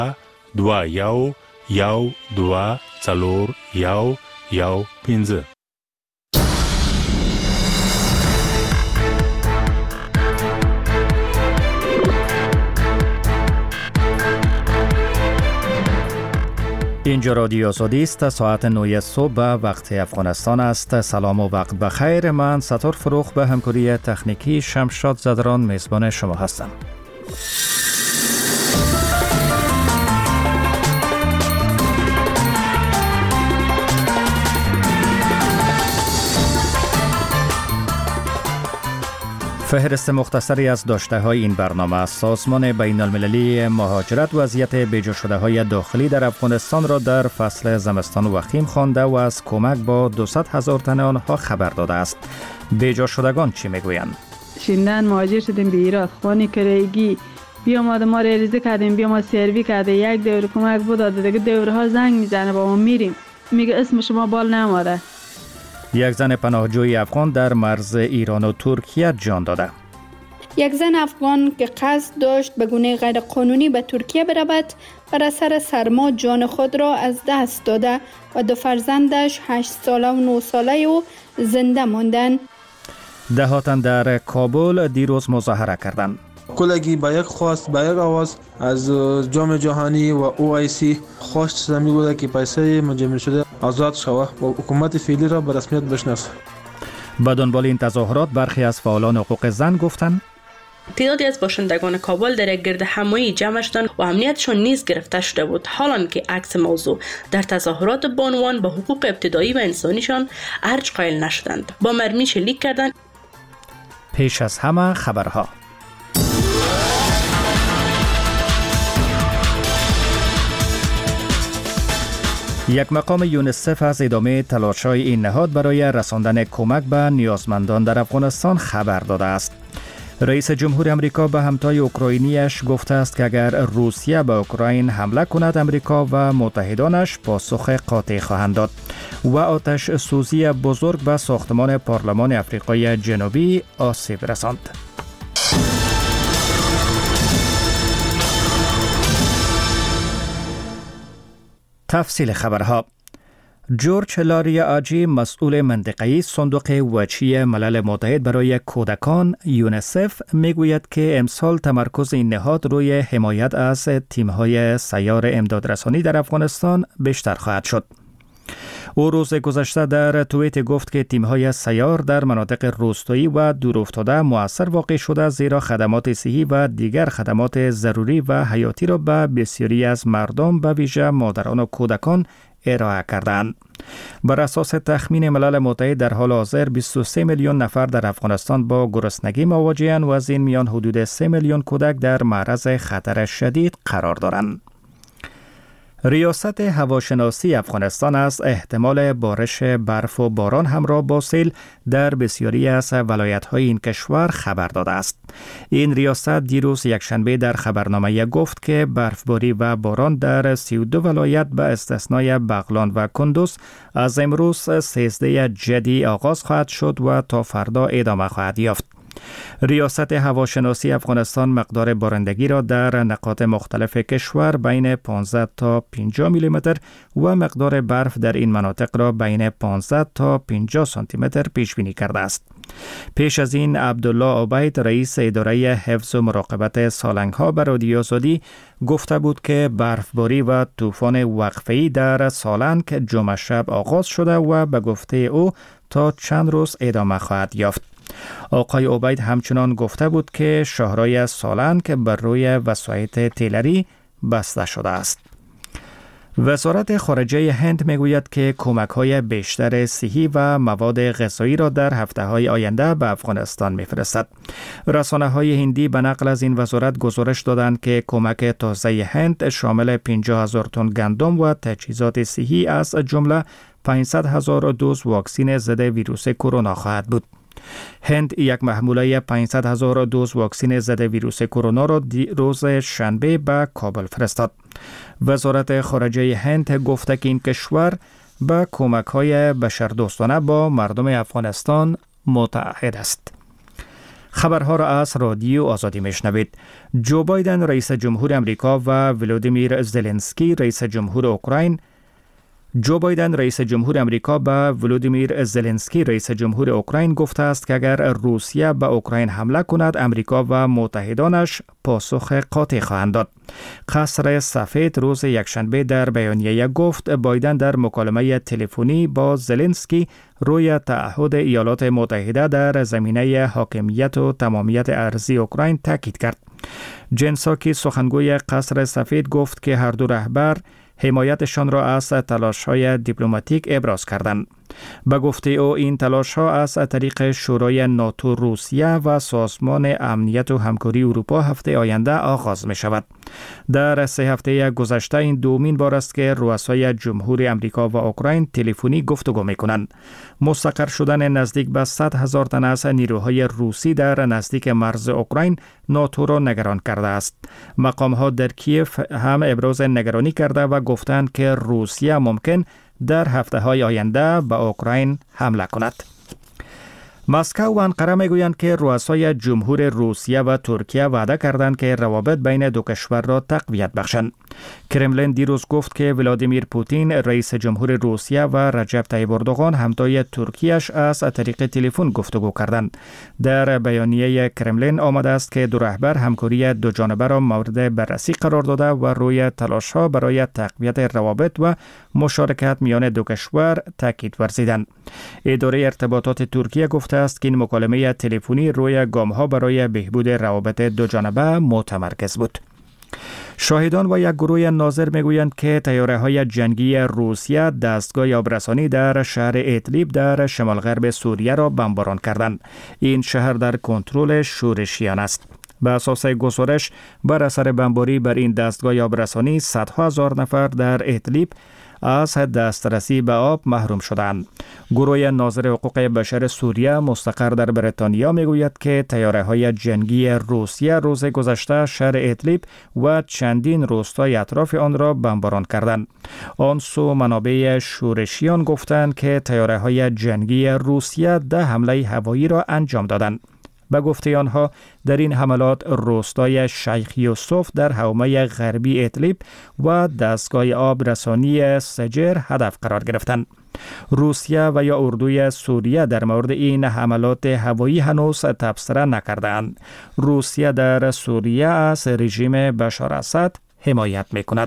2 1 1 2 4 1 1 5. اینجا رادیو آزادی است. ساعت 9 صبح به وقت افغانستان است. سلام و وقت بخیر. من ستار فروخ به همکاری تکنیکی شمشاد زدران میزبان شما هستم. فهرست مختصری از داشته‌های این برنامه: سازمان بین المللی مهاجرت وضعیت بیجا شده‌های داخلی در افغانستان را در فصل زمستان وخیم خوانده و از کمک با 200,000 تن آنها خبر داده است. بیجا شدگان چی میگویند؟ شیندن مهاجر شدیم به ایران، خانه کرایگی بیا ما ریلیزه کردیم، بیا ما سروی کرده، یک دور کمک بود داده، دیگه دورها زنگ میزنه با ما میریم، میگه اسم شما بال نماره. یک زن پناهجوی افغان در مرز ایران و ترکیه جان داده. یک زن افغان که قصد داشت به گونه غیر قانونی به ترکیه برود بر اثر سرما جان خود را از دست داده و 2 فرزندش 8 ساله و 9 ساله او زنده ماندند. ده تن در کابل دیروز مظاهره کردند. کلگی با یک خواست، با یک آواز از جام جهانی و OIC خواست می بوده که پیسه مجمع شده آزاد شود و حکومت فعلی را به رسمیت بشناسه. به دنبال این تظاهرات برخی از فعالان حقوق زن گفتند تعدادی از باشندگان کابل در یک گرد همایی جمع شدند و امنیتشان نیز گرفته شده بود، حالان که عکس موضوع در تظاهرات بانوان به حقوق ابتدایی و انسانیشان ارج قائل نشدند، با مرمی شلیک کردند. پیش از همه خبرها. یک مقام یونیسف از ادامه تلاش‌های این نهاد برای رساندن کمک به نیازمندان در افغانستان خبر داده است. رئیس جمهور امریکا به همتای اوکراینیش گفته است که اگر روسیه به اوکراین حمله کند، امریکا و متحدانش پاسخ قاطع خواهند داد و آتش سوزی بزرگ به ساختمان پارلمان آفریقای جنوبی آسیب رساند. تفصیل خبرها. جورج لاریا آجی، مسئول منطقه‌ای صندوق وچی ملل متحد برای کودکان یونیسف، میگوید که امسال تمرکز این نهاد روی حمایت از تیم‌های سیار امدادرسانی در افغانستان بیشتر خواهد شد. او روز گذشته در توییت گفت که تیم‌های سیار در مناطق روستایی و دورافتاده مؤثر واقع شده، زیرا خدمات صحی و دیگر خدمات ضروری و حیاتی را به بسیاری از مردم به ویژه مادران و کودکان ارائه کردند. بر اساس تخمین ملل متحد در حال حاضر 23 میلیون نفر در افغانستان با گرسنگی مواجه‌اند و از این میان حدود 3 میلیون کودک در معرض خطر شدید قرار دارند. ریاست هواشناسی افغانستان از احتمال بارش برف و باران همراه با سیل در بسیاری از ولایت‌های این کشور خبر داده است. این ریاست دیروز یکشنبه در خبرنامه گفت که برفباری و باران در 32 ولایت به استثنای بغلان و کندوز از امروز 13 جدی آغاز خواهد شد و تا فردا ادامه خواهد یافت. ریاست هواشناسی افغانستان مقدار بارندگی را در نقاط مختلف کشور بین 15 تا 50 میلیمتر و مقدار برف در این مناطق را بین 15 تا 50 سانتی متر پیش بینی کرده است. پیش از این عبدالله عبید، رئیس اداره حفظ و مراقبت سالنگ‌ها، به رادیو آزادی گفته بود که برفباری و طوفان وقفه‌ای در سالنگ جمعه شب آغاز شده و به گفته او تا چند روز ادامه خواهد یافت. آقای عبید همچنان گفته بود که شاهرای سالنگ بر روی وسایط تیلری بسته شده است. وزارت خارجه هند میگوید که کمک‌های بیشتر صحی و مواد غذایی را در هفته‌های آینده به افغانستان می‌فرستد. رسانه‌های هندی به نقل از این وزارت گزارش دادند که کمک تازه هند شامل 50,000 تن گندم و تجهیزات صحی از جمله 500,000 دوز واکسن ضد ویروس کرونا خواهد بود. هند یک محموله 500,000 دوز واکسن ضد ویروس کرونا را روز شنبه به کابل فرستاد. وزارت خارجه هند گفته که این کشور به کمک‌های بشردوستانه با مردم افغانستان متعهد است. خبرها را از رادیو آزادی میشنوید. جو بایدن رئیس جمهور امریکا و ولودیمیر زلنسکی رئیس جمهور اوکراین رئیس جمهور اوکراین گفته است که اگر روسیه به اوکراین حمله کند، امریکا و متحدانش پاسخ قاطع خواهند داد. قصر سفید روز یکشنبه در بیانیه گفت بایدن در مکالمه تلفنی با زلنسکی روی تعهد ایالات متحده در زمینه حاکمیت و تمامیت ارضی اوکراین تاکید کرد. جن ساکی سخنگوی قصر سفید گفت که هر دو رهبر حمایتشان را از تلاش‌های دیپلماتیک ابراز کردند. به گفته او این تلاش‌ها از طریق شورای ناتو روسیه و سازمان امنیت و همکاری اروپا هفته آینده آغاز می‌شود. در 3 هفته گذشته این دومین بار است که رؤسای جمهوری امریکا و اوکراین تلفنی گفتگو می‌کنند. مستقر شدن نزدیک به 100,000 تن از نیروهای روسی در نزدیک مرز اوکراین ناتو را نگران کرده است. مقام‌ها در کیف هم ابراز نگرانی کرده و گفتند که روسیه ممکن در هفته‌های آینده به اوکراین حمله کند. مسکو و انقره میگویند که رؤسای جمهور روسیه و ترکیه وعده کردند که روابط بین دو کشور را تقویت بخشند. کرملین دیروز گفت که ولادیمیر پوتین رئیس جمهور روسیه و رجب طیب اردوغان همتای ترکیه‌اش از طریق تلفن گفتگو کردند. در بیانیه کرملین آمده است که دو رهبر همکاری دو جانبه را مورد بررسی قرار داده و روی تلاش‌ها برای تقویت روابط و مشارکت میان دو کشور تاکید ورزیدند. اداره ارتباطات ترکیه گفته است که این مکالمه تلفنی روی گام‌ها برای بهبود روابط دو جانبه متمرکز بود. شاهدان و یک گروه ناظر میگویند که طیاره‌های جنگی روسیه دستگاه آبرسانی در شهر ادلیب در شمال غرب سوریه را بمباران کردند. این شهر در کنترل شورشیان است. به اساس گزارش بر اثر بمباری بر این دستگاه آبرسانی صدها هزار نفر در ادلیب از دسترسی به آب محروم شدند. گروه ناظر حقوق بشر سوریه مستقر در بریتانیا میگوید که طیاره‌های جنگی روسیه روز گذشته شهر ادلیب و چندین روستای اطراف آن را بمباران کردند. آن سو منابع شورشیان گفتند که طیاره‌های جنگی روسیه 10 حمله هوایی را انجام دادند. به گفته آنها در این حملات روستای شیخ یوسف در حومه غربی ادلیب و دستگاه آب رسانی سجر هدف قرار گرفتند. روسیه و یا اردوی سوریه در مورد این حملات هوایی هنوز تبصره نکردند. روسیه در سوریه از رژیم بشار اسد حمایت می‌کند.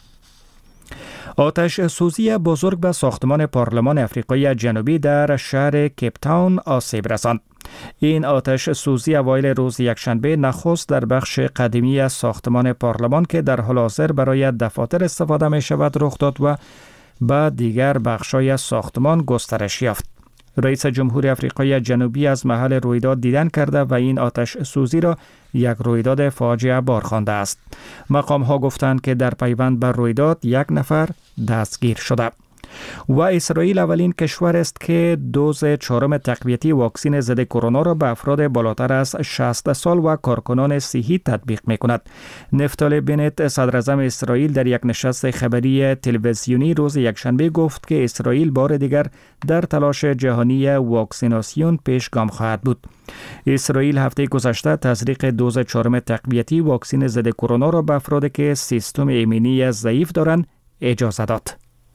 آتش سوزی بزرگ به ساختمان پارلمان آفریقای جنوبی در شهر کیپ تاون آسیب رساند. این آتش سوزی اوایل روز یکشنبه نخست در بخش قدیمی ساختمان پارلمان که در حال حاضر برای دفاتر استفاده می شود رخ داد و به دیگر بخش‌های ساختمان گسترش یافت. رئیس جمهور آفریقای جنوبی از محل رویداد دیدن کرده و این آتش سوزی را یک رویداد فاجعه بار خوانده است. مقام‌ها گفتند که در پیوند بر رویداد 1 نفر دستگیر شده. و اسرائیل اولین کشور است که دوز 4 تقویتی واکسن ضد کرونا را به افراد بالاتر از 60 سال و کارکنان صحی تطبیق می‌کند. نفتالی بنت صدر اعظم اسرائیل در یک نشست خبری تلویزیونی روز یکشنبه گفت که اسرائیل بار دیگر در تلاش جهانی واکسیناسیون پیشگام خواهد بود. اسرائیل هفته گذشته تزریق دوز 4 تقویتی واکسن ضد کرونا را به افرادی که سیستم ایمنی ضعیف دارند اجازه داد.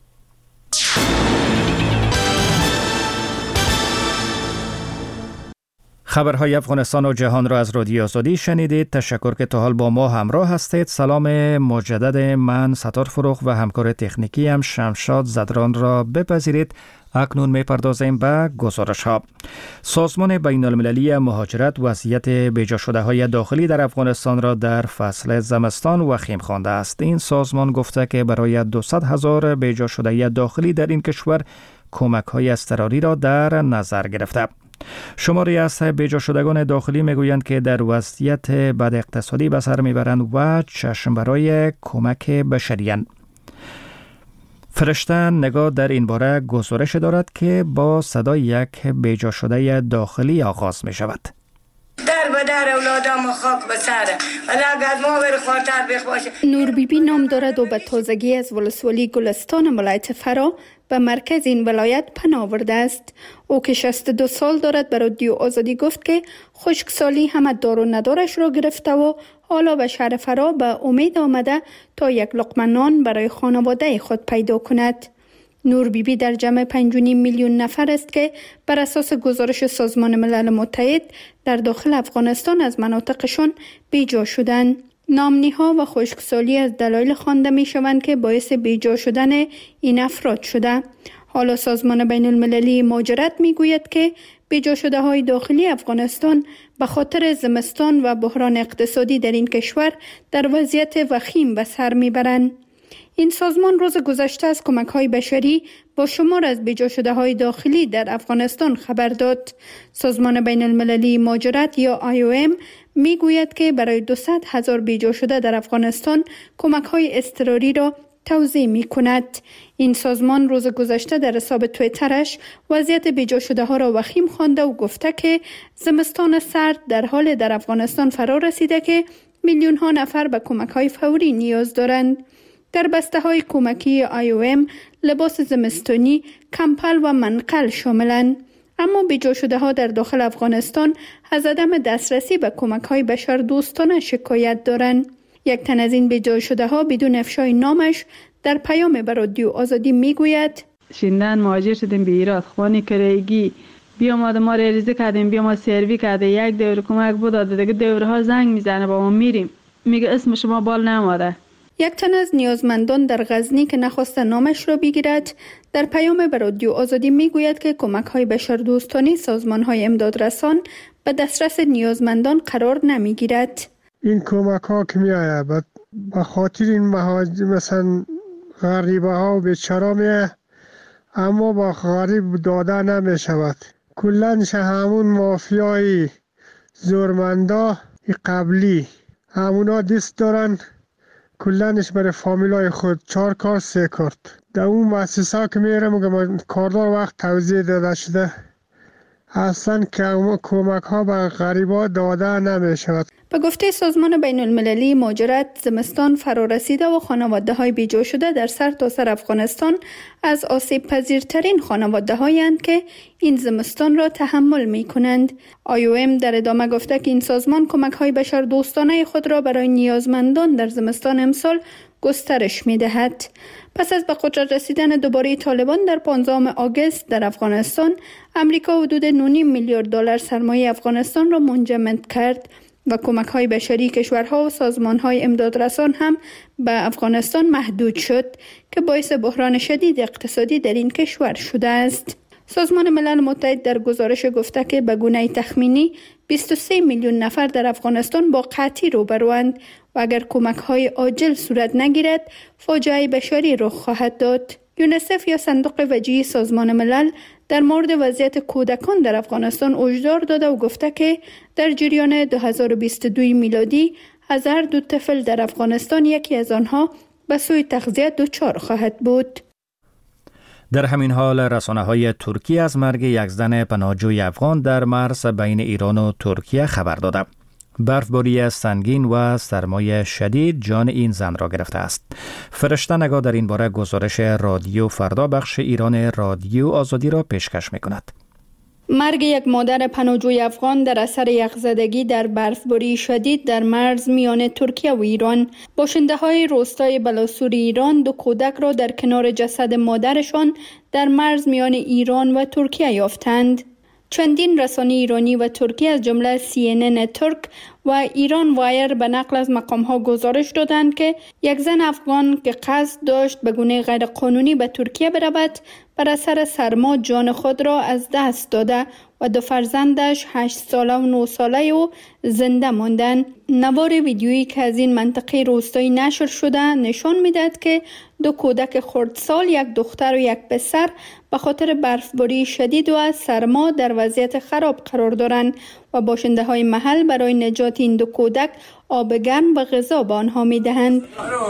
خبرهای افغانستان و جهان را از رادیو آزادی شنیدید. تشکر که تا حال با ما همراه هستید. سلام مجدد من ستار فروغ و همکار تکنیکی هم شمشاد زدران را بپذیرید. اکنون می‌پردازیم به گزارش ها. سازمان بین المللی مهاجرت وضعیت بیجا شده های داخلی در افغانستان را در فصل زمستان وخیم خوانده است. این سازمان گفته که برای 200,000 بیجا شده داخلی در این کشور کمک های اضطراری را در نظر گرفته. شماری از بیجا شدگان داخلی میگویند که در وضعیت بد اقتصادی به سر میبرند و چشم برای کمک بشری‌اند. فرشته نگاه در این باره گزارش دارد که با صدای یک بیجا شده داخلی آغاز می شود. در مادر اولادم خاک به سره ولی اگر ما بر خاطر بخواشه. نور بیبی نام دارد و به تازگی از ولسوالی گلستان ولایت فرا به مرکز این ولایت پناه آورده است. او که 62 سال دارد به رادیو آزادی گفت که خشکسالی همه دار و ندارش را گرفته و حالا به شهر فرا به امید آمده تا یک لقمه نان برای خانواده خود پیدا کند. نور بیبی در جمع 5.5 میلیون نفر است که بر اساس گزارش سازمان ملل متحد در داخل افغانستان از مناطقشان بیجا شدند. نامنی‌ها و خشکسالی از دلایل خوانده می‌شوند که باعث بیجا شدن این افراد شده. حالا سازمان بین المللی مهاجرت می‌گوید که بیجا شده های داخلی افغانستان به خاطر زمستان و بحران اقتصادی در این کشور در وضعیت وخیم به سر می‌برند. این سازمان روز گذشته از کمک‌های بشری با شمار از بیجا شده های داخلی در افغانستان خبر داد. سازمان بین المللی مهاجرت یا IOM میگوید که برای 200,000 بیجا شده در افغانستان کمک‌های اضطراری را توزیع می‌کند. این سازمان روز گذشته در حساب توییترش وضعیت بیجا شده ها را وخیم خوانده و گفته که زمستان سرد در حال در افغانستان فرا رسیده که میلیون ها نفر به کمک‌های فوری نیاز دارند. در بسته های کمکی IOM لباس زمستانی، کمپل و منقل شاملند. اما بیجا شده ها در داخل افغانستان از عدم دسترسی به کمک های بشردوستانه شکایت دارند. یک تن از این بیجا شده ها بدون افشای نامش در پیام به رادیو آزادی میگوید شیندن مهاجر شدیم به ایران، خانی کرایگی بیامد ما ریزه کردیم، بیامد سروی کرده، یک دور کمک بود داده، دیگه دورها زنگ میزنه با ما میریم، میگه اسم شما بال نماده. یک تن از نیازمندان در غزنی که نخواست نامش را بگیرد در پیام به رادیو آزادی میگوید که کمک‌های بشردوستانه سازمان‌های امدادرسان به دسترس نیازمندان قرار نمیگیرد. این کمک‌ها که میآید به خاطر این مهاجر مثلا غریبه‌ها و بیچاره میآید، اما با غریب داده نمیشود. کلنش همون مافیای زورمندا قبلی همونا دست دارن، کلنش برای فامیلای خود 4 کار 3 کارت در اون مؤسسه که میرم کاردار وقت توزیع داده شده، اصلا کمک ها به غریبا داده نمی شود. به گفته سازمان بین المللی مهاجرت، زمستان فرا رسیده و خانواده های بیجا شده در سرتاسر افغانستان از آسیب پذیرترین خانواده هایند که این زمستان را تحمل می کنند. IOM در ادامه گفته که این سازمان کمک های بشردوستانه خود را برای نیازمندان در زمستان امسال گسترش می دهد. پس از به قدرت رسیدن دوباره طالبان در 15 آگوست در افغانستان، امریکا حدود 9.5 میلیارد دلار سرمایه افغانستان را منجمد کرد و کمک‌های بشری کشورها و سازمان‌های امدادرسان هم به افغانستان محدود شد که باعث بحران شدید اقتصادی در این کشور شده است. سازمان ملل متحد در گزارش گفته که به گونه تخمینی 23 میلیون نفر در افغانستان با قحطی روبروند و اگر کمک‌های عاجل صورت نگیرد فاجعه بشری رخ خواهد داد. یونیسف یا صندوق وجیه سازمان ملل در مورد وضعیت کودکان در افغانستان هشدار داده و گفته که در جریان 2022 میلادی از هر 2 طفل در افغانستان یکی از آنها به سوی تغذیه دچار خواهد بود. در همین حال رسانه‌های ترکیه از مرگ یک زن پناهجوی افغان در مرز بین ایران و ترکیه خبر داده. برفباری سنگین و سرمای شدید جان این زن را گرفته است. فرشته نگاه در این باره گزارش رادیو فردا بخش ایران رادیو آزادی را پیشکش می‌کند. مرگ یک مادر پناهجوی افغان در اثر یخزدگی در برفباری شدید در مرز میان ترکیه و ایران. باشنده‌های روستای بلاسور ایران 2 کودک را در کنار جسد مادرشان در مرز میان ایران و ترکیه یافتند. چندین رسانه ایرانی و ترکی از جمله CNN ترک و ایران وایر به نقل از مقام‌ها گزارش دادند که یک زن افغان که قصد داشت به گونه غیرقانونی به ترکیه برود بر اثر سرما جان خود را از دست داده و 2 فرزندش 8 ساله و 9 ساله او زنده ماندند. نوار ویدیویی که از این منطقه روستایی نشر شده نشان می‌دهد که 2 کودک خردسال، 1 دختر و 1 پسر به خاطر برفباری شدید و سرما در وضعیت خراب قرار دارند و باشنده های محل برای نجات این 2 کودک آب گرم و غذا به آنها می دهند.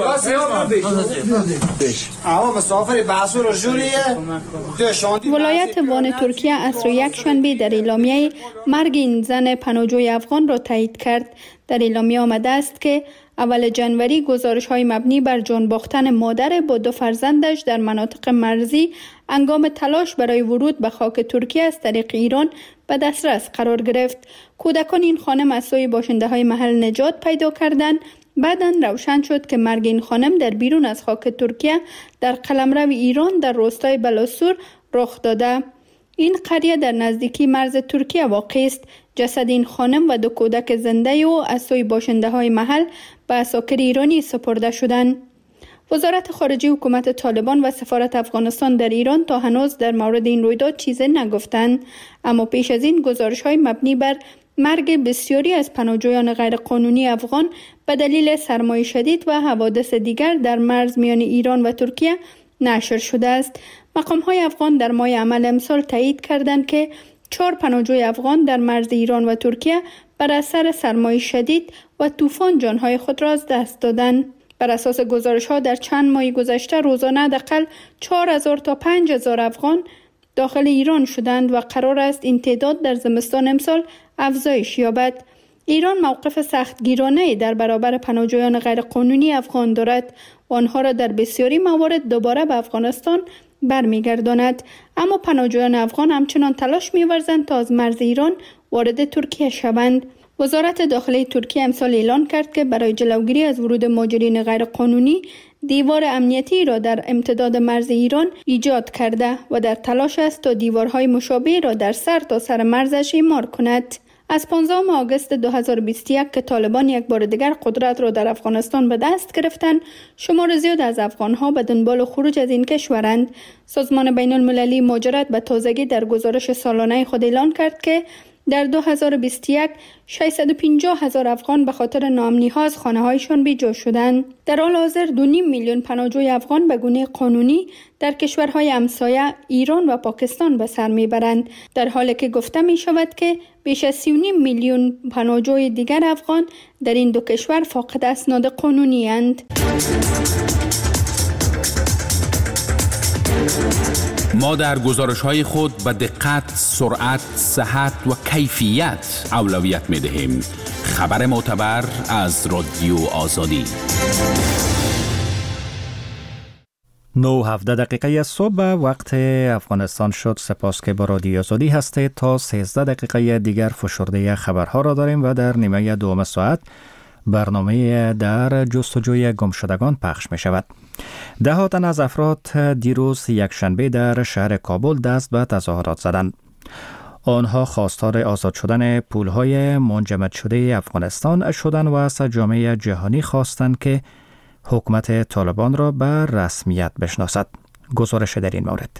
ولایت وان ترکیه عصر یک شنبه در اعلامیه مرگ این زن پناهجوی افغان را تایید کرد. در اعلامیه آمده است که اول جنوری گزارش‌های مبنی بر جان باختن مادر با 2 فرزندش در مناطق مرزی هنگام تلاش برای ورود به خاک ترکیه از طریق ایران به دسترس قرار گرفت. کودکان این خانم از سوی باشنده‌های محل نجات پیدا کردند. بعداً روشن شد که مرگ این خانم در بیرون از خاک ترکیه در قلمرو ایران در روستای بلاسور رخ داده. این قریه در نزدیکی مرز ترکیه واقع است. جسد این خانم و 2 کودک زنده و از سوی باشنده‌های محل به عساکر ایرانی سپرده شدند. وزارت خارجه حکومت طالبان و سفارت افغانستان در ایران تا هنوز در مورد این رویداد چیزی نگفتند، اما پیش از این گزارش‌های مبنی بر مرگ بسیاری از پناهجویان غیرقانونی افغان به دلیل سرمای شدید و حوادث دیگر در مرز میان ایران و ترکیه نشر شده است. مقام‌های افغان در ماه عمل امسال تایید کردند که 4 پناهجوی افغان در مرز ایران و ترکیه بر اثر سرمای شدید و طوفان جانهای خود را از دست دادند. بر اساس گزارش‌ها در چند ماه گذشته روزانه حداقل 4000 تا 5000 افغان داخل ایران شدند و قرار است این تعداد در زمستان امسال افزایش یابد. ایران موقف سختگیرانه در برابر پناهجویان غیرقانونی افغان دارد و آنها را در بسیاری موارد دوباره به افغانستان برمیگرداند، اما پناهجویان افغان همچنان تلاش می‌ورزند تا از مرز ایران وارد ترکیه شوند. وزارت داخلی ترکیه امسال اعلان کرد که برای جلوگیری از ورود مهاجرین غیرقانونی دیوار امنیتی را در امتداد مرز ایران ایجاد کرده و در تلاش است تا دیوارهای مشابه را در سر تا سر مرزش اعمار کند. از 15 آگوست 2021 که طالبان یک بار دیگر قدرت را در افغانستان به دست گرفتند، شمار زیاد از افغانها به دنبال خروج از این کشورند. سازمان بین المللی مهاجرت به تازگی در گزارش سالانه خود اعلان کرد که در 2021 650,000 افغان به خاطر ناامنی‌ها از خانه‌هایشان بی‌جا شدند. در حال حاضر 2.5 میلیون پناهجوی افغان به گونه قانونی در کشورهای همسایه ایران و پاکستان به سر میبرند، در حالی که گفته می شود که بیش از 3.5 میلیون پناهجوی دیگر افغان در این 2 کشور فاقد اسناد قانونی اند. ما در گزارش‌های خود به دقت، سرعت، صحت و کیفیت اولویت می‌دهیم. خبر معتبر از رادیو آزادی. 9:17 صبح وقت افغانستان شد. سپاس که با رادیو آزادی هستید. تا 13 دقیقه دیگر فشرده خبرها را داریم و در نیمه دوم ساعت برنامه در جستجوی گمشدگان پخش می شود. 10 تن از افراد دیروز یکشنبه در شهر کابل دست به تظاهرات زدند. آنها خواستار آزاد شدن پولهای منجمد شده افغانستان شدند و از جامعه جهانی خواستند که حکومت طالبان را به رسمیت بشناسد. گزارش در این مورد.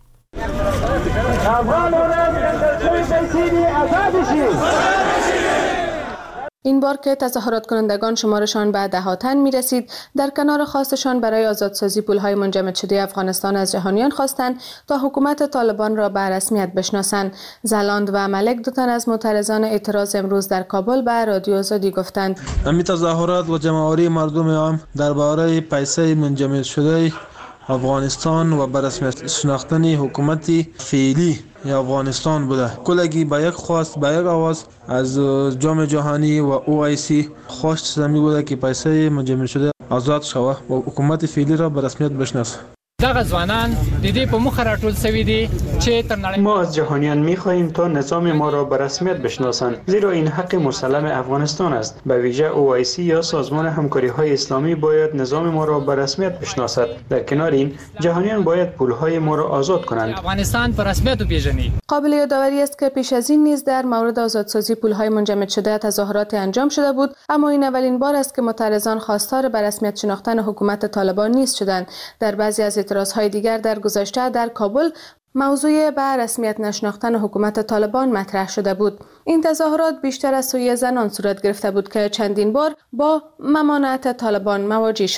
این بار که تظاهرات کنندگان شمارشان به 10 تن می رسید، در کنار خواستشان برای آزادسازی پولهای منجمد شده افغانستان از جهانیان خواستند تا حکومت طالبان را به رسمیت بشناسند. زلاند و ملک 2 تن از معترضان اعتراض امروز در کابل به رادیو آزادی گفتند همین تظاهرات و جمع‌آوری مردم عام درباره پیسه منجمد شده افغانستان و به رسمیت شناختن حکومت فعلی افغانستان بوده. کلگی با یک خواست، با یک آواز از جام جهانی و OIC خواست زمین بوده که پیسه منجمد شده آزاد شوه و حکومت فعلی را به رسمیت بشناسه. دغه ځوانان د دې په مخ راټول شوي دي چې تر نړۍ ما از جهانیان می‌خواهیم تا نظام ما را به رسمیت بشناسند، زیرا این حق مسلم افغانستان است. به ویژه OIC یا سازمان همکاری‌های اسلامی باید نظام ما را به رسمیت بشناسد. در کنار این جهانیان باید پول‌های ما را آزاد کنند. افغانستان په رسمیت وپیژني. قابل یادآوری است که پیش از این نیز در مورد آزادسازی پول‌های منجمد شده تظاهرات انجام شده بود، اما این اولین بار است که معترضان خواستار به رسمیت شناختن حکومت طالبان نیز شدند. در بعضی از اعتراضهای دیگر در گذشته در کابل موضوع به رسمیت نشناختن حکومت طالبان مطرح شده بود. این تظاهرات بیشتر از سوی زنان صورت گرفته بود که چندین بار با ممانعت طالبان مواجه شد.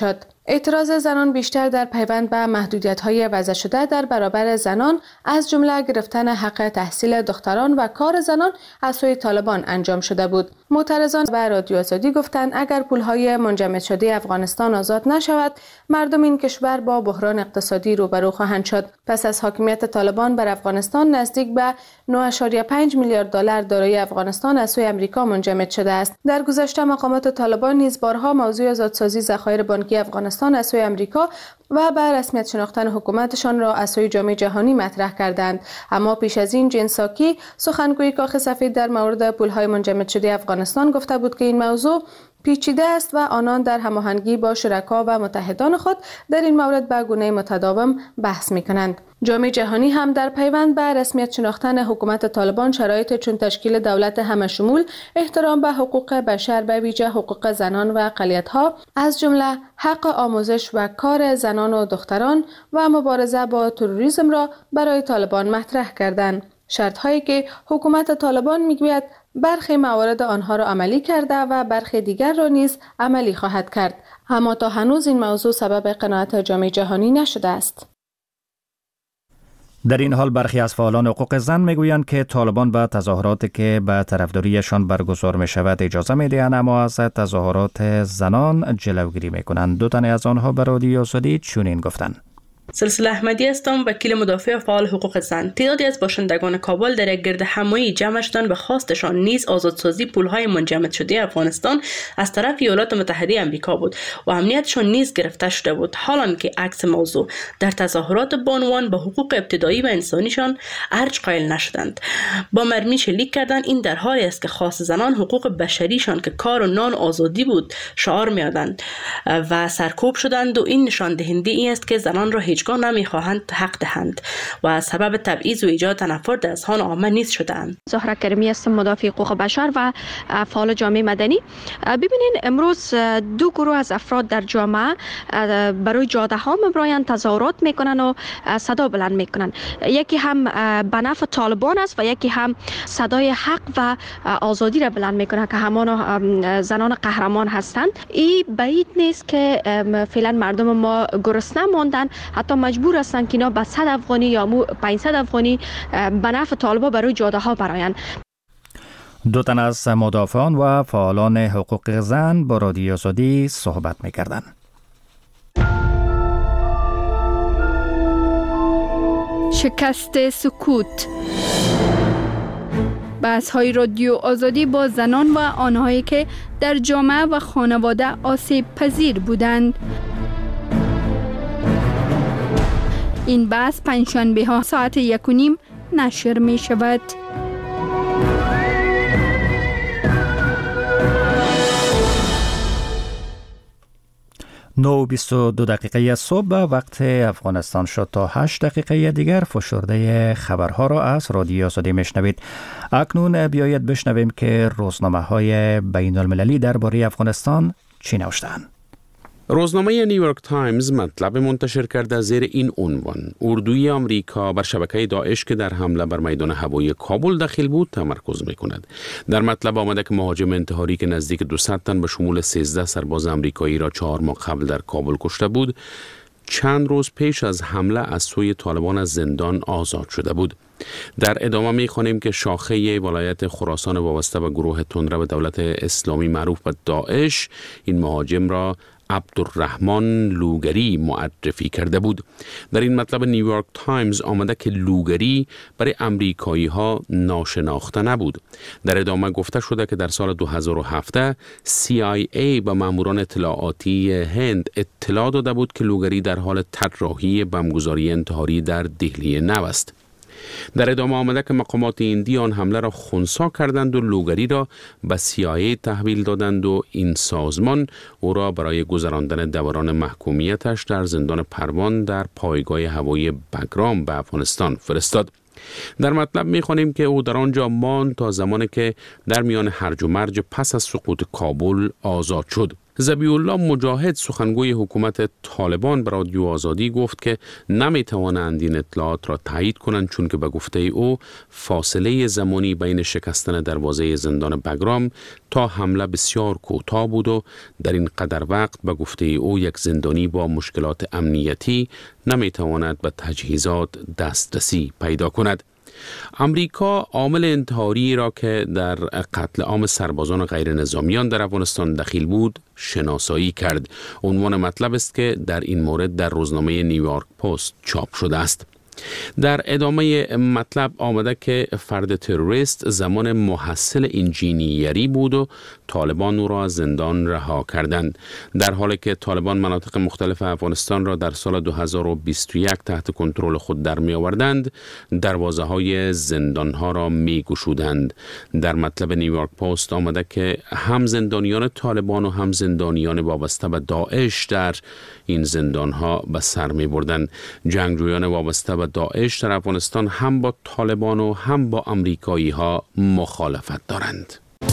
اعتراض زنان بیشتر در پیوند به محدودیت‌های وضع شده در برابر زنان از جمله گرفتن حق تحصیل دختران و کار زنان از سوی طالبان انجام شده بود. معترضان به رادیو آزادی گفتند اگر پول‌های منجمد شده افغانستان آزاد نشود، مردم این کشور با بحران اقتصادی روبرو خواهند شد. پس از حاکمیت طالبان بر افغانستان نزدیک به 9.5 میلیارد دلار دارایی افغانستان از سوی آمریکا منجمد شده است. در گذشته مقامات طالبان نیز بارها موضوع آزادسازی ذخایر بانکی افغانستان از سوی آمریکا و به رسمیت شناختن حکومتشان را از سوی جامعه جهانی مطرح کردند. اما پیش از این جین ساکی سخنگوی کاخ سفید در مورد پولهای منجمد شده افغانستان گفته بود که این موضوع پیچیده است و آنان در هماهنگی با شرکا و متحدان خود در این مورد به گونه متداوم بحث می‌کنند. جامعه جهانی هم در پیوند به رسمیت شناختن حکومت طالبان شرایط چون تشکیل دولت همه‌شمول، احترام به حقوق بشر به ویژه حقوق زنان و اقلیت‌ها از جمله حق آموزش و کار زنان و دختران و مبارزه با تروریسم را برای طالبان مطرح کردند. شرط‌هایی که حکومت طالبان می‌گوید برخی موارد آنها را عملی کرده و برخی دیگر را نیز عملی خواهد کرد. اما تا هنوز این موضوع سبب قناعت جامعه جهانی نشده است. در این حال برخی از فعالان حقوق زن میگویند که طالبان به تظاهراتی که به طرفداریشان برگزار می شود اجازه می دهند، اما از تظاهرات زنان جلوگیری می کنند. دو تن از آنها به رادیو آزادی چنین گفتند. سلسله احمدی هستم، وکیل مدافع و فعال حقوق زن. تعدادی از باشندگان کابل در یک گرد همایی جمع شدند و خواستشان نیز آزادسازی پولهای منجمد شده افغانستان از طرف ایالات متحده آمریکا بود و امنیتشان نیز گرفته شده بود، حالان که عکس موضوع در تظاهرات بانوان به حقوق ابتدایی و انسانیشان ارج قائل نشدند. با مرمی شلیک کردند. این در حالی است که خواست زنان حقوق بشریشان که کار و نان آزادی بود شعار می‌دادند و سرکوب شدند و این نشان دهنده این است که زنان را هیچگاه نمیخواهند حق دهند و سبب تبعیض و ایجاد تنفر در اذهان عامه نیز شدند. زهره کریمی هستم، مدافع حقوق بشر و فعال جامعه مدنی. ببینین امروز دو گروه از افراد در جامعه برای جاده ها میبرایند، تظاهرات میکنن و صدا بلند میکنن. یکی هم به نفع طالبان است و یکی هم صدای حق و آزادی را بلند میکنه که همان زنان قهرمان هستند. این بعید نیست که فعلا مردم ما گرسنه ماندن، حتی مجبور هستند که اینا به 100 افغانی یا 500 افغانی به نفع طالبان برای جاده ها برایند. دو تن از مدافعان و فعالان حقوق زن با رادیو آزادی صحبت می‌کردند. شکست سکوت. بحث‌های رادیو آزادی با زنان و آنهایی که در جامعه و خانواده آسیب پذیر بودند. این بحث پنجشنبه ها ساعت 1:30 نشر می شود. 9:22 صبح وقت افغانستان شد. تا 8 دقیقه دیگر فشرده خبرها را از رادیو آزادی میشنوید. اکنون بیایید بشنویم که روزنامه‌های بین المللی درباره افغانستان چی نوشته‌اند. روزنامه نیویورک تایمز مطلب منتشر کرده زیر این عنوان: اردوی آمریکا بر شبکه داعش که در حمله بر میدان هوایی کابل دخیل بود تمرکز می‌کند. در مطلب آمده که مهاجم انتحاری که نزدیک 200 تن به شمول 13 سرباز آمریکایی را 4 ماه قبل در کابل کشته بود، چند روز پیش از حمله از سوی طالبان از زندان آزاد شده بود. در ادامه می‌خوانیم که شاخه ولایت خراسان وابسته به گروه تندرو دولت اسلامی معروف به داعش این مهاجم را عبدالرحمن لوگری معرفی کرده بود. در این مطلب نیویورک تایمز آمده که لوگری برای امریکایی ها ناشناخته نبود. در ادامه گفته شده که در سال 2017 CIA به ماموران اطلاعاتی هند اطلاع داده بود که لوگری در حال طراحی بمبگذاری انتحاری در دهلی نو است. در ادامه آمده که مقامات هندی آن حمله را خنثی کردند و لوگری را به CIA تحویل دادند و این سازمان او را برای گذراندن دوران محکومیتش در زندان پروان در پایگاه هوایی بگرام به افغانستان فرستاد. در مطلب می‌خوانیم که او در آنجا ماند تا زمانی که در میان هرج و مرج پس از سقوط کابل آزاد شد. ذبیح الله مجاهد سخنگوی حکومت طالبان به رادیو آزادی گفت که نمیتوانند این اطلاعات را تایید کنند، چون که به گفته او فاصله زمانی بین شکستن دروازه زندان بگرام تا حمله بسیار کوتاه بود و در این قدر وقت به گفته او یک زندانی با مشکلات امنیتی نمیتواند به تجهیزات دسترسی پیدا کند. امریکا عامل انتحاری را که در قتل عام سربازان غیر نظامیان در افغانستان دخیل بود شناسایی کرد. عنوان مطلب است که در این مورد در روزنامه نیویورک پست چاپ شده است. در ادامه مطلب آمده که فرد تروریست زمان محصل انجینیری بود و طالبان او را از زندان رها کردند، در حالی که طالبان مناطق مختلف افغانستان را در سال 2021 تحت کنترل خود در می آوردند. دروازه های زندان ها را می گشودند. در مطلب نیویورک پست آمده که هم زندانیان طالبان و هم زندانیان وابسته به داعش در این زندان ها به سر می بردند. جنگجویان وابسته به داعش در افغانستان هم با طالبان و هم با امریکایی ها مخالفت دارند.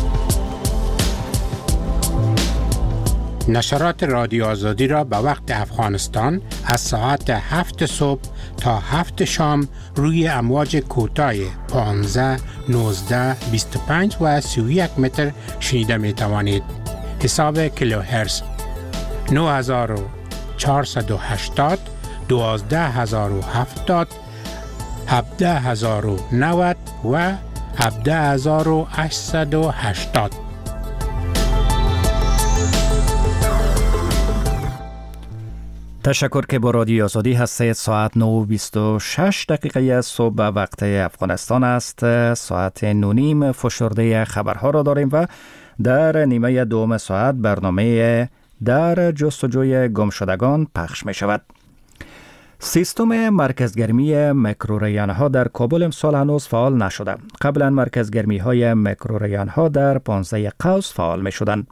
نشرات رادیو آزادی را به وقت افغانستان از ساعت 7 صبح تا 7 شام روی امواج کوتاه 15, 19, 25 و 31 متر شنیده می توانید. حساب کیلوهرتز 9480, 12070, 17090 و 17880. تشکر که با رادیو آزادی هستید. ساعت 9:26 از صبح وقت افغانستان است. ساعت 9:30 فشرده خبرها را داریم و در نیمه دوم ساعت برنامه در جستجوی گمشدگان پخش می شود. سیستم مرکزگرمی میکروریان‌ها در کابل امسال هنوز فعال نشده. قبلا مرکزگرمی‌های میکروریان‌ها در 15 قوس فعال می شدند.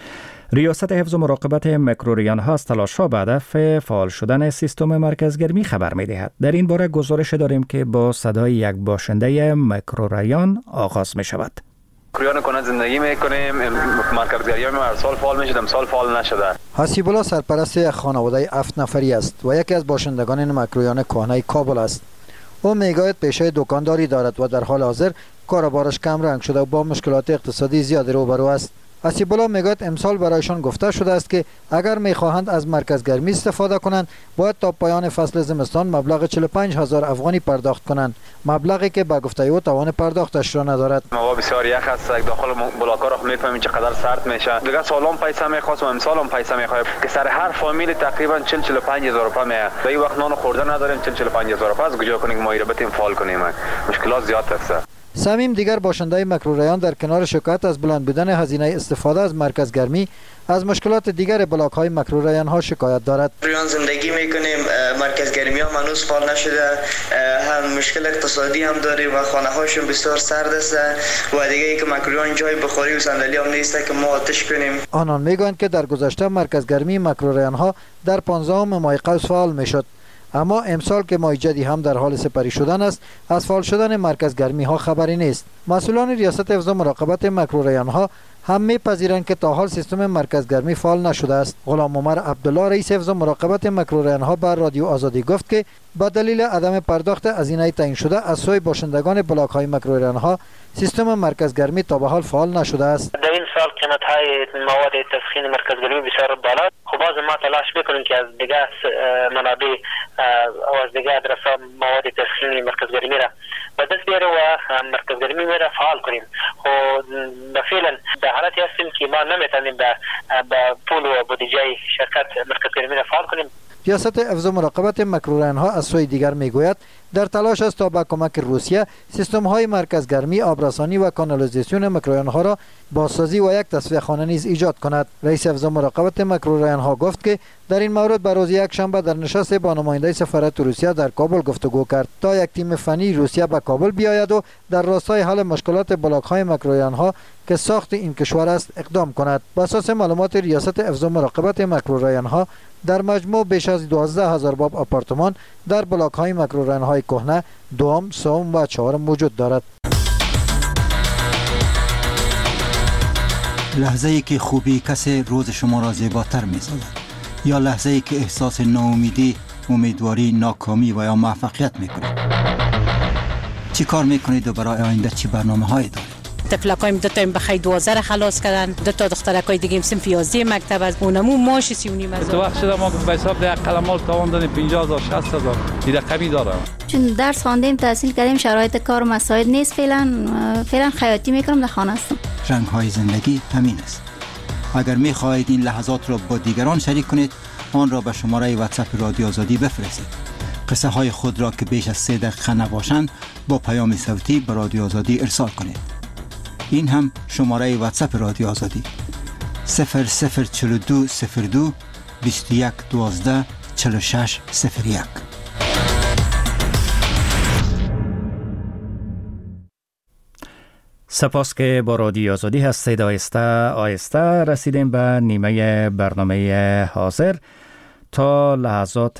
ریاست حفظ و مراقبت میکروریان‌ها از تلاش‌ها به هدف فعال شدن سیستم مرکزگرمی خبر می‌دهد. در این باره گزارش داریم که با صدای یک باشنده میکروریان آغاز می‌شود. میکروریان کنند زندگی می‌کنیم، مرکزگرمی ما هر سال فعال می‌شد، امسال فعال نشده. حسیب الله سرپرست یک خانواده 7 نفری است و یکی از باشندگان میکروریان کهنه کابل است. او میگوید پیشه دکانداری دارد و در حال حاضر کاروبارش کم رنگ شده و با مشکلات اقتصادی زیادی روبرو است. حسیب الله میگوید امسال برایشان گفته شده است که اگر میخواهند از مرکزگرمی استفاده کنند باید تا پایان فصل زمستان مبلغ 45,000 افغانی پرداخت کنند، مبلغی که به گفته او توان پرداختش را ندارد. هوا بسیار یخ است، داخل بلاک‌ها را میفهمیم چقدر سرد میشه. دیگه سالم پیسه میخواست و امسال هم پیسه میخواد که سر هر فامیل تقریبا 45,000 روپیه میاد. به این وقت نان خورده نداریم، 45,000 روپیه از کجا کنیم که ما را بتیم فعال کنیم؟ مشکلات زیاد است. سمیم دیگر باشنده میکروریان در کنار شکایت از بلند بودن هزینه استفاده از مرکزگرمی از مشکلات دیگر بلاک های میکروریان ها شکایت دارد. میکروریان زندگی میکنیم، مرکزگرمی هم هنوز فعال نشده، هم مشکل اقتصادی هم داریم و خانه هاشون بسیار سرد است و دیگه ای که میکروریان جای بخاری و صندلی هم نیست که ما آتش کنیم. آنان میگویند که در گذشته مرکزگرمی میکروریان ها در 15 ماه قوس فعال میشد، اما امسال که ماه جدی هم در حال سپری شدن است از فعال شدن مرکزگرمی ها خبری نیست. مسئولان ریاست حفظ و مراقبت میکروریان ها هم میپذیرند که تا حال سیستم مرکزگرمی فعال نشده است. غلام عمر عبدالله رئیس حفظ و مراقبت میکروریان ها بر رادیو آزادی گفت که با دلیل عدم پرداخت هزینه تعیین شده از سوی باشندگان بلاک های میکروریان ها سیستم مرکزگرمی تا به حال فعال نشده است. در این سال قیمت های مواد تسخین مرکزگرمی بسیار بالا. خب باز ما تلاش میکنیم که از دیگه منابع و از دیگه ادرس‌ها مواد تسخین مرکزگرمی را به دست بیاره و مرکزگرمی را فعال کنیم. خب فعلا در حالتی هستیم که ما نمیتونیم به پول و بودجه شرکت مرکزگرمی را فعال کنیم. ریاست حفظ و مراقبت میکروریان ها از سوی دیگر میگوید در تلاش است تا با کمک روسیه سیستم های مرکزگرمی، آبرسانی و کانالیزاسیون میکروریان ها را بازسازی و یک تصفیه خانه نیز ایجاد کند. رئیس حفظ و مراقبت میکروریان ها گفت که در این مورد به روز یک شنبه در نشست با نماینده سفارت روسیه در کابل گفتگو کرد تا یک تیم فنی روسیه به کابل بیاید و در راستای حل مشکلات بلاک های میکروریان ها که ساخت این کشور است اقدام کند. بر اساس معلومات ریاست حفظ و مراقبت میکروریان ها در مجموع بیش از 12,000 باب آپارتمان در بلاک های میکروریان های کهنه، دوم، سوم و چهارم موجود دارد. لحظه‌ای که خوبی کسی روز شما را زیباتر می‌سازد، یا لحظه‌ای که احساس ناامیدی، امیدواری، ناکامی و یا موفقیت می‌کنید. چی کار می‌کنید و برای آینده چی برنامه‌هایی دارید؟ طفلکایم دو تا بخی 12 خلاص کردن، دو تا دخترکای دیگه صنف 11 مکتب از اونمو ماش 39 هزار. تو وقت شده ما به حساب ده قلمال تاوان دادیم 50000 60000 این رقمی دارم. چون درس خواندیم تحصیل کردیم شرایط کار مساعد نیست، فعلا خیاطی میکنم در خانه هستم. رنگ‌های زندگی همین است. اگر می‌خواهید این لحظات را با دیگران شریک کنید، آن را به شماره واتساپ رادیو آزادی بفرستید. قصه های خود را که بیش از 3 دقیقه نباشند با پیام صوتی به رادیو آزادی ارسال کنید. این هم شماره واتساپ رادیو آزادی 0042 02 21 12 46 01. سپاس که با رادیو آزادی هستید. آهسته رسیدیم به نیمه برنامه حاضر. تا لحظات